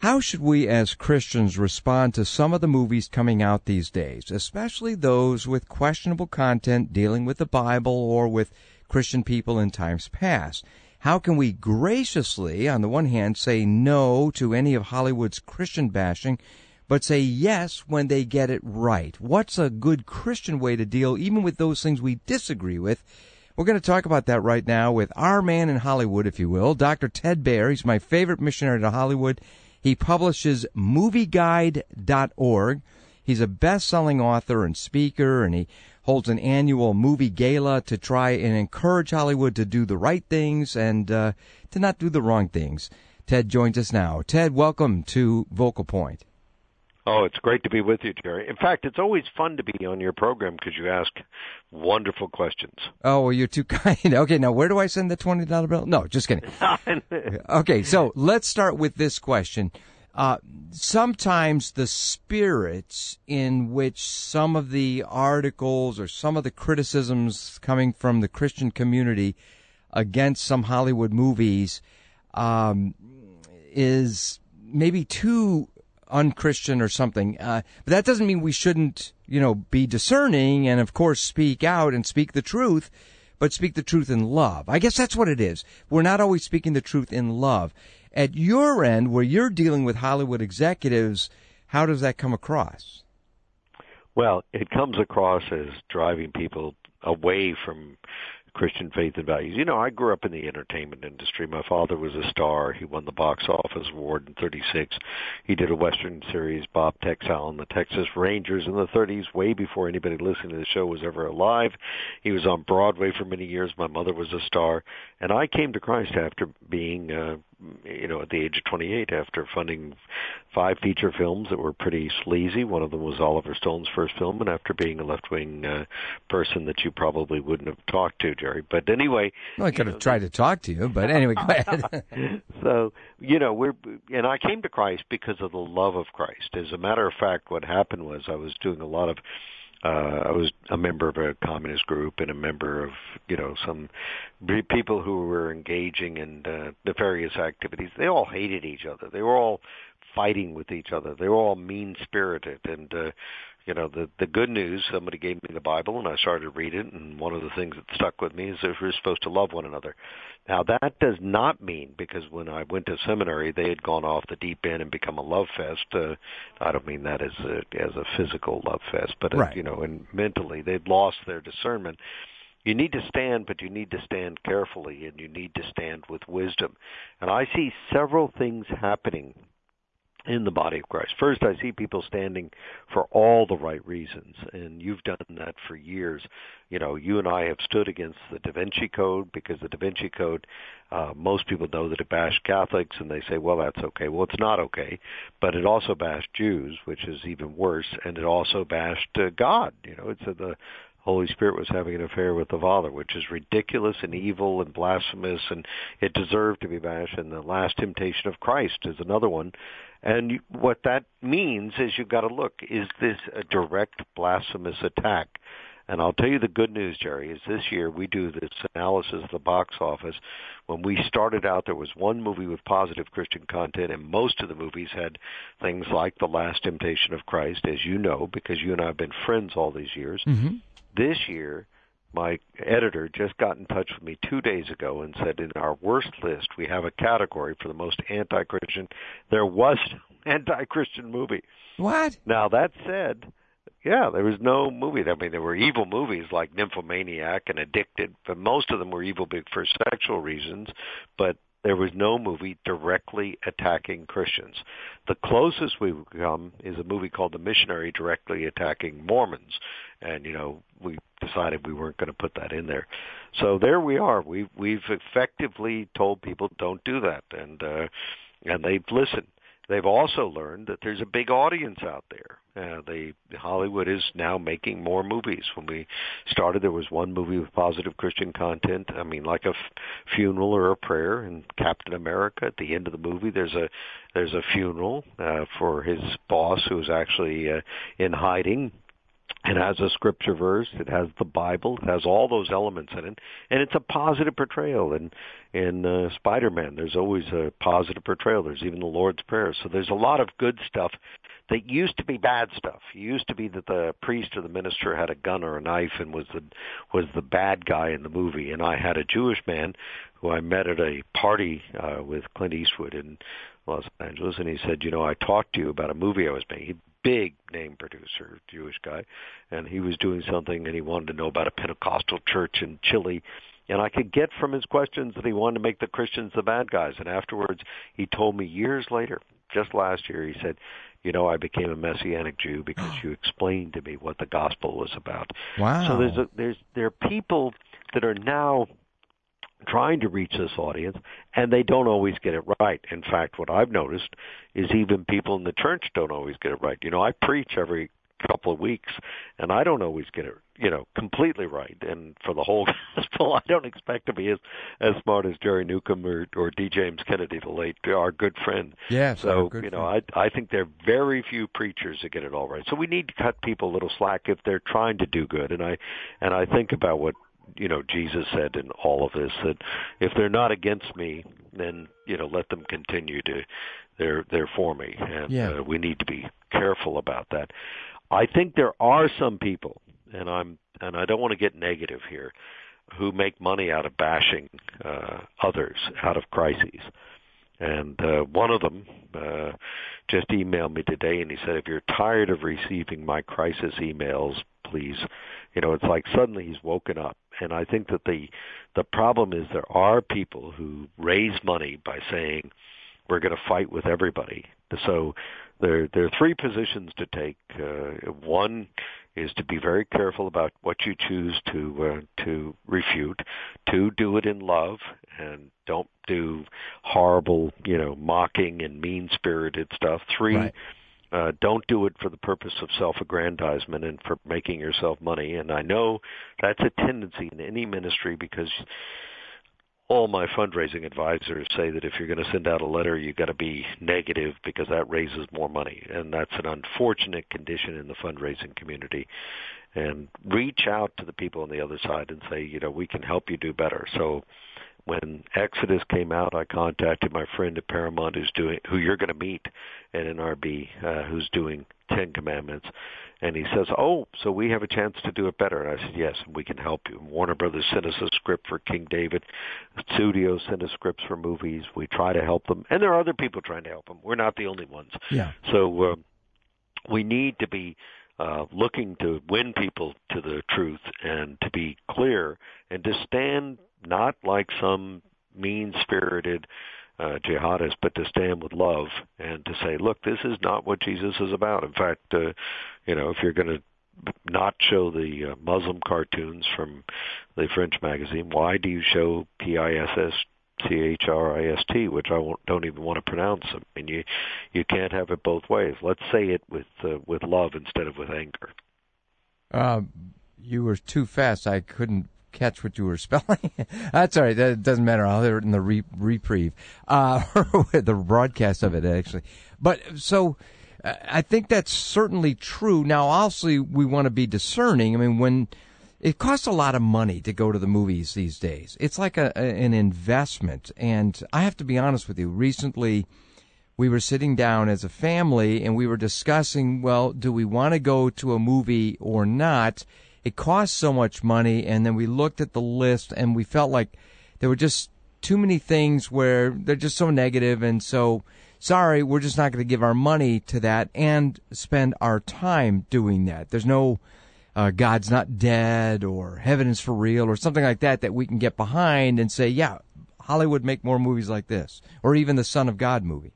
How should we as Christians respond to some of the movies coming out these days, especially those with questionable content dealing with the Bible or with Christian people in times past? How can we graciously, on the one hand, say no to any of Hollywood's Christian bashing, but say yes when they get it right? What's a good Christian way to deal even with those things we disagree with? We're going to talk about that right now with our man in Hollywood, if you will, Dr. Ted Baehr. He's my favorite missionary to Hollywood. He publishes MovieGuide.org. He's a best-selling author and speaker, and he holds an annual movie gala to try and encourage Hollywood to do the right things and to not do the wrong things. Ted joins us now. Ted, welcome to Vocal Point. Oh, it's great to be with you, Jerry. In fact, it's always fun to be on your program because you ask wonderful questions. Oh, well, you're too kind. Okay, now where do I send the $20 bill? No, just kidding. Okay, so let's start with this question. Sometimes the spirits in which some of the articles or some of the criticisms coming from the Christian community against some Hollywood movies is maybe too unchristian or something. But that doesn't mean we shouldn't, be discerning and, of course, speak out and speak the truth, but speak the truth in love. I guess that's what it is. We're not always speaking the truth in love. At your end, where you're dealing with Hollywood executives, how does that come across? Well, it comes across as driving people away from Christian faith and values. I grew up in the entertainment industry. My father was a star. He won the box office award in 36. He did a Western series, Bob Texel and the Texas Rangers in the 30s, way before anybody listening to the show was ever alive. He was on Broadway for many years. My mother was a star. And I came to Christ after being, at the age of 28, after funding 5 feature films that were pretty sleazy. One of them was Oliver Stone's first film, and after being a left-wing person that you probably wouldn't have talked to, Jerry. But anyway... Well, I could have tried to talk to you, but anyway, go ahead. So, and I came to Christ because of the love of Christ. As a matter of fact, what happened was I was doing a lot of I was a member of a communist group and a member of, some people who were engaging in nefarious activities. They all hated each other. They were all fighting with each other. They were all mean-spirited. And, the good news, somebody gave me the Bible, and I started to read it, and one of the things that stuck with me is that we're supposed to love one another. Now, that does not mean, because when I went to seminary, they had gone off the deep end and become a love fest. I don't mean that as a physical love fest, but, right. And mentally, they'd lost their discernment. You need to stand, but you need to stand carefully, and you need to stand with wisdom. And I see several things happening in the body of Christ. First, I see people standing for all the right reasons, and you've done that for years. You and I have stood against the Da Vinci Code, because the Da Vinci Code, most people know that it bashed Catholics, and they say, well, that's okay. Well, it's not okay, but it also bashed Jews, which is even worse, and it also bashed God. It said the Holy Spirit was having an affair with the Father, which is ridiculous and evil and blasphemous, and it deserved to be bashed. And the last temptation of Christ is another one. And what that means is you've got to look, is this a direct blasphemous attack? And I'll tell you the good news, Jerry, is this year we do this analysis of the box office. When we started out, there was one movie with positive Christian content, and most of the movies had things like The Last Temptation of Christ, as you know, because you and I have been friends all these years. Mm-hmm. This year, my editor just got in touch with me 2 days ago and said in our worst list, we have a category for the most anti-Christian. There was an anti-Christian movie. What? Now, that said, yeah, there was no movie. I mean, there were evil movies like Nymphomaniac and Addicted, but most of them were evil for sexual reasons, but there was no movie directly attacking Christians. The closest we've come is a movie called The Missionary, directly attacking Mormons. And, we decided we weren't going to put that in there. So there we are. We've effectively told people don't do that, and they've listened. They've also learned that there's a big audience out there. Hollywood is now making more movies. When we started, there was one movie with positive Christian content. I mean, like a funeral or a prayer. And Captain America, at the end of the movie, there's a funeral for his boss who was actually in hiding. It has a scripture verse. It has the Bible. It has all those elements in it, and it's a positive portrayal. In Spider-Man, there's always a positive portrayal. There's even the Lord's Prayer. So there's a lot of good stuff that used to be bad stuff. It used to be that the priest or the minister had a gun or a knife and was the bad guy in the movie. And I had a Jewish man who I met at a party with Clint Eastwood in Los Angeles, and he said, I talked to you about a movie I was making. Big name producer, Jewish guy, and he was doing something, and he wanted to know about a Pentecostal church in Chile. And I could get from his questions that he wanted to make the Christians the bad guys. And afterwards, he told me years later, just last year, he said, I became a Messianic Jew because you explained to me what the gospel was about. Wow. So there are people that are now trying to reach this audience, and they don't always get it right. In fact, what I've noticed is even people in the church don't always get it right. I preach every couple of weeks, and I don't always get it, completely right. And for the whole gospel, I don't expect to be as smart as Jerry Newcomb or D. James Kennedy, the late, our good friend. Yes. So, I think there are very few preachers that get it all right. So we need to cut people a little slack if they're trying to do good. And I think about what Jesus said in all of this, that if they're not against me, then let them continue to they're for me, and we need to be careful about that. I think there are some people, and I don't want to get negative here, who make money out of bashing others out of crises. And one of them just emailed me today, and he said, if you're tired of receiving my crisis emails, please, it's like suddenly he's woken up. And I think that the problem is there are people who raise money by saying, we're going to fight with everybody. So there are three positions to take. One is to be very careful about what you choose to refute. Two, do it in love, and don't do horrible, mocking and mean-spirited stuff. Three, right. Don't do it for the purpose of self-aggrandizement and for making yourself money. And I know that's a tendency in any ministry, because all my fundraising advisors say that if you're going to send out a letter, you've got to be negative, because that raises more money. And that's an unfortunate condition in the fundraising community. And reach out to the people on the other side and say, we can help you do better. So when Exodus came out, I contacted my friend at Paramount who you're going to meet at NRB, who's doing 10 Commandments. And he says, so we have a chance to do it better. And I said, yes, and we can help you. Warner Brothers sent us a script for King David. Studios sent us scripts for movies. We try to help them. And there are other people trying to help them. We're not the only ones. Yeah. So we need to be looking to win people to the truth and to be clear and to stand not like some mean-spirited jihadist, but to stand with love and to say, look, this is not what Jesus is about. In fact, if you're going to not show the Muslim cartoons from the French magazine, why do you show PISSCHRIST, which don't even want to pronounce? I mean, you can't have it both ways. Let's say it with love instead of with anger. You were too fast. I couldn't catch what you were spelling. That's all right. That doesn't matter. I'll hear it in the reprieve, the broadcast of it, actually. But so I think that's certainly true. Now, obviously, we want to be discerning. I mean, when it costs a lot of money to go to the movies these days, it's like an investment. And I have to be honest with you. Recently, we were sitting down as a family and we were discussing, well, do we want to go to a movie or not? It costs so much money, and then we looked at the list, and we felt like there were just too many things where they're just so negative, and so, sorry, we're just not going to give our money to that and spend our time doing that. There's no God's Not Dead or Heaven is for Real or something like that we can get behind and say, yeah, Hollywood make more movies like this, or even the Son of God movie.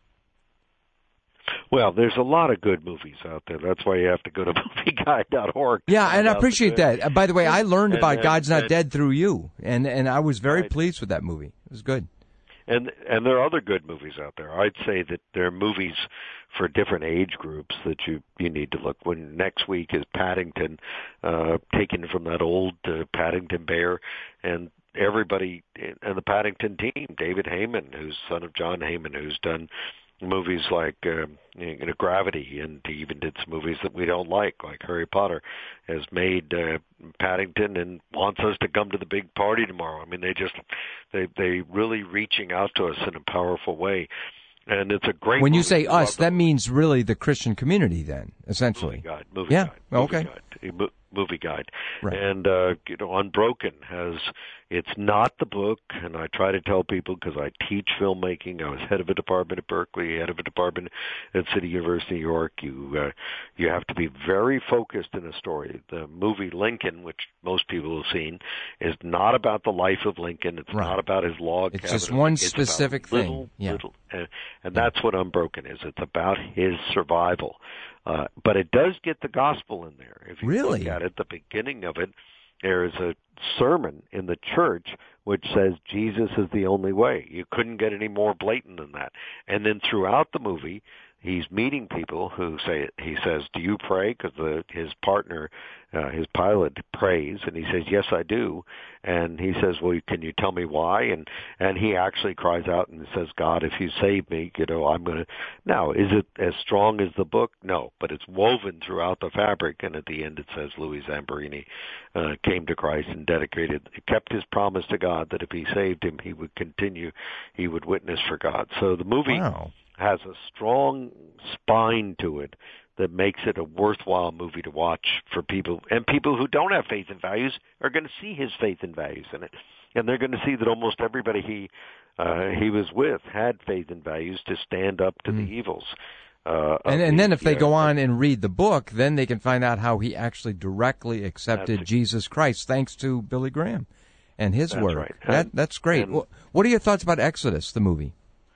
Well, there's a lot of good movies out there. That's why you have to go to movieguide.org. Yeah, and I appreciate that. By the way, I learned about God's Not Dead through you, and I was very pleased with that movie. It was good. And there are other good movies out there. I'd say that there are movies for different age groups that you need to look. When next week is Paddington, taken from that old Paddington Bear, and everybody and the Paddington team, David Heyman, who's son of John Heyman, who's done movies like Gravity, and he even did some movies that we don't like Harry Potter, has made Paddington and wants us to come to the big party tomorrow. I mean, they really reaching out to us in a powerful way. And it's a great When movie. you say us, that means really the Christian community then, essentially. Movie guide. Okay. Movie guide. Right. And, Unbroken it's not the book, and I try to tell people because I teach filmmaking. I was head of a department at Berkeley, head of a department at City University of New York. You have to be very focused in a story. The movie Lincoln, which most people have seen, is not about the life of Lincoln. It's not about his log cabin. It's just one specific thing. And that's what Unbroken is. It's about his survival. But it does get the gospel in there. If you look at it, the beginning of it, there is a sermon in the church which says Jesus is the only way. You couldn't get any more blatant than that. And then throughout the movie, he's meeting people who he says, do you pray? Because his partner, his pilot, prays, and he says, yes, I do. And he says, well, can you tell me why? And he actually cries out and says, God, if you save me, I'm going to. Now, is it as strong as the book? No, but it's woven throughout the fabric. And at the end, it says Louis Zamperini came to Christ and kept his promise to God that if he saved him, he would continue, he would witness for God. So the movie has a strong spine to it that makes it a worthwhile movie to watch for people. And people who don't have faith and values are going to see his faith and values in it. And they're going to see that almost everybody he was with had faith and values to stand up to the evils. And then if they go on and read the book, then they can find out how he actually directly accepted Jesus Christ thanks to Billy Graham and his work. Right. That's great. What are your thoughts about Exodus, the movie?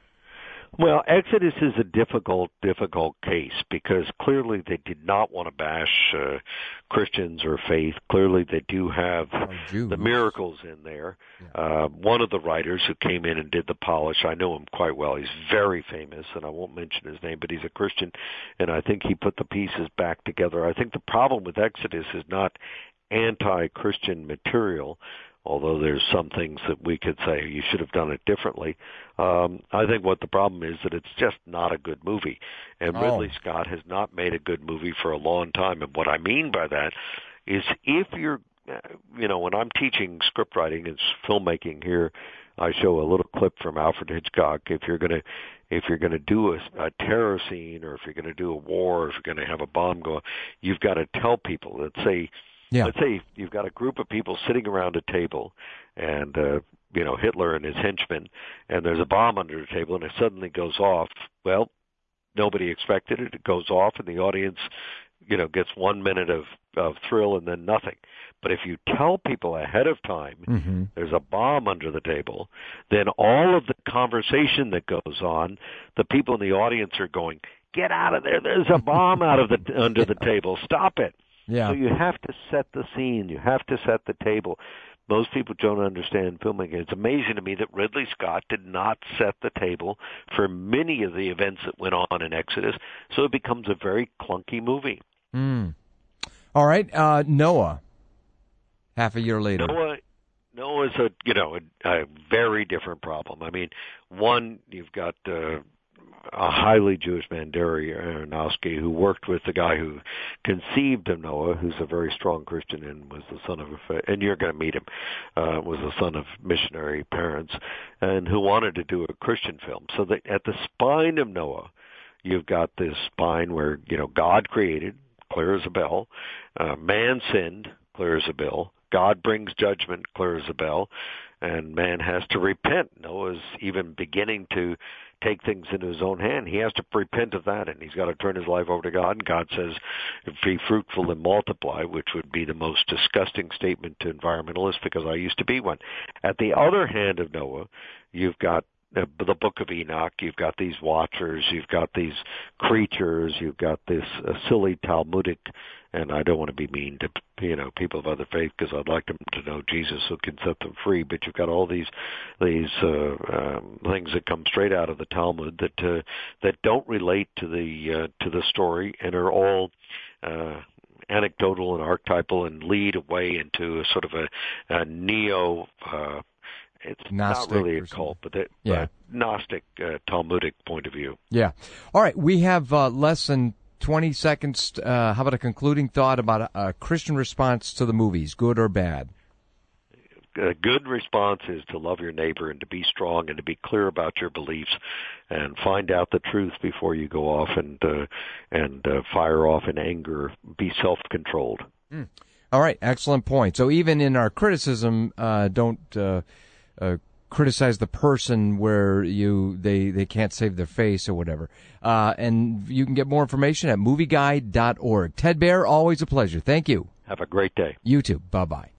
Well, Exodus is a difficult case because clearly they did not want to bash Christians or faith. Clearly they do have the miracles in there. Yeah. One of the writers who came in and did the polish, I know him quite well. He's very famous, and I won't mention his name, but he's a Christian, and I think he put the pieces back together. I think the problem with Exodus is not anti-Christian material, although there's some things that we could say you should have done it differently. I think what the problem is that it's just not a good movie. And Ridley Scott has not made a good movie for a long time. And what I mean by that is if you're, when I'm teaching script writing and filmmaking here, I show a little clip from Alfred Hitchcock. If you're going to do a terror scene, or if you're going to do a war, or if you're going to have a bomb go, you've got to tell people. Let's say you've got a group of people sitting around a table, and Hitler and his henchmen, and there's a bomb under the table, and it suddenly goes off. Well, nobody expected it. It goes off, and the audience, gets 1 minute of thrill and then nothing. But if you tell people ahead of time there's a bomb under the table, then all of the conversation that goes on, the people in the audience are going, "Get out of there! There's a bomb under the table. Stop it!" Yeah. So you have to set the scene. You have to set the table. Most people don't understand filmmaking. It's amazing to me that Ridley Scott did not set the table for many of the events that went on in Exodus, so it becomes a very clunky movie. All right, Noah. Half a year later. Noah's a very different problem. I mean, one, you've got a highly Jewish man, Darry Aronofsky, who worked with the guy who conceived of Noah, who's a very strong Christian and was the son of and you're going to meet him, was the son of missionary parents, and who wanted to do a Christian film. So that at the spine of Noah, you've got this spine where, God created, clear as a bell. Man sinned, clear as a bell. God brings judgment, clear as a bell. And man has to repent. Noah's even beginning to take things into his own hand. He has to repent of that, and he's got to turn his life over to God. And God says, be fruitful and multiply, which would be the most disgusting statement to environmentalists, because I used to be one. At the other hand of Noah, you've got the Book of Enoch, you've got these watchers, you've got these creatures, you've got this silly Talmudic, and I don't want to be mean to people of other faith, because I'd like them to know Jesus who can set them free. But you've got all these things that come straight out of the Talmud that don't relate to the story, and are all anecdotal and archetypal, and lead away into a sort of a neo It's Gnostic not really a cult, but Gnostic, Talmudic point of view. Yeah. All right, we have less than 20 seconds. How about a concluding thought about a Christian response to the movies, good or bad? A good response is to love your neighbor and to be strong and to be clear about your beliefs and find out the truth before you go off and fire off in anger. Be self-controlled. All right, excellent point. So even in our criticism, don't criticize the person where they can't save their face or whatever. And you can get more information at movieguide.org. Ted Baehr, always a pleasure. Thank you. Have a great day. You too. Bye-bye.